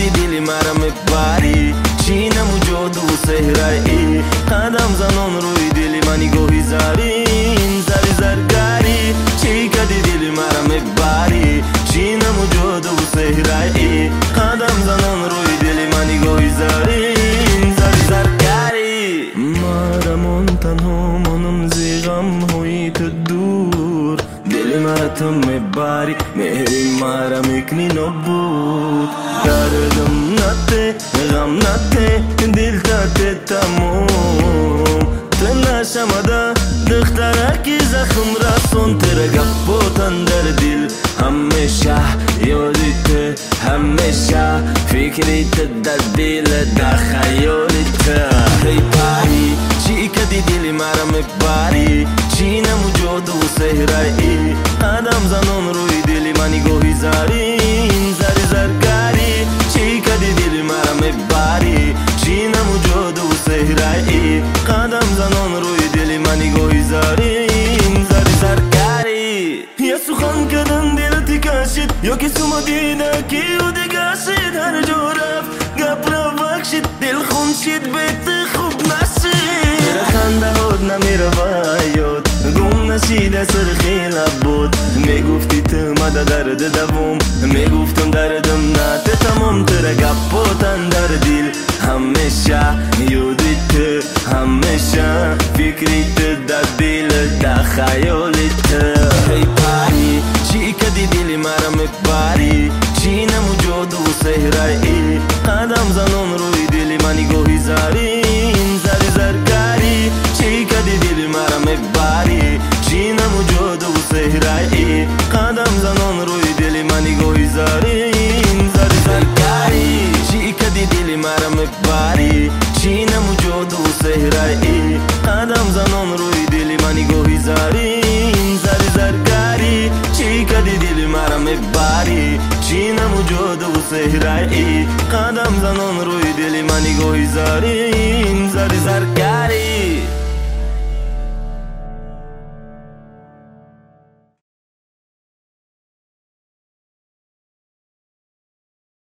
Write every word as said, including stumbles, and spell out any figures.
کدی دلی مرا میبری چی نموجود و سهرایی قدم زنان روی دلی منی گوهی زارین زری زرگاری چی کدی دلی مرا میبری چی نموجود و سهرایی قدم زنان روی دلی منی گوهی زارین زری زرگاری مرا تنها منم زیغم ہوئی تو دور دل مرا تم میبری مهری مرا میکنی نبود دردم نته غم نته دل تاته تموم تناشم ادا دختره کی زخم راسون تر گپوتن در دل همیشه یادیت همیشه فکریت در دل در خیالت هی پاری چی کدی دلی مرا میبری چی نموجود و سهرایی قدم زنان روی دلی منی گوهی زارین زری زرگاری چی کدی دلی مرا میبری چی نموجود و سهرایی قدم زنان روی دلی منی گوهی زارین زری زرگاری یا سخن کدن دلتی کشید یا که سوما دیده کی او دیگشید هر جو رفت گپ را بخشید دل خون شید بیت خوب نشید خنده هود نمیره وایود گم نشیده سر خیلی بود میگفتی تو مده درد دوم میگفتم دردم نته تمام تره گپوتن در دل همیشه یادی تو همیشه فکری تو در دل در خیالی تو هی پاری چی کدی دلی مرا میبری چی نموجود و سهرایی قدم زنان روی دلی منی گوهی زارین زری زرگاری چی کدی دلی مرا میبری چی نموجود و سهرایی قدم زنان روی دلی منی گوهی زارین زری زرگاری چی کدی دلی مرا میبری چی نموجود و سهرایی قدم زنان روی دلی منی گوهی زارین زری زرگاری چی کدی دلی مرا میبری چی نموجود و سهرایی قدم زنان روی دلی منی گوهی زارین زری زرگاری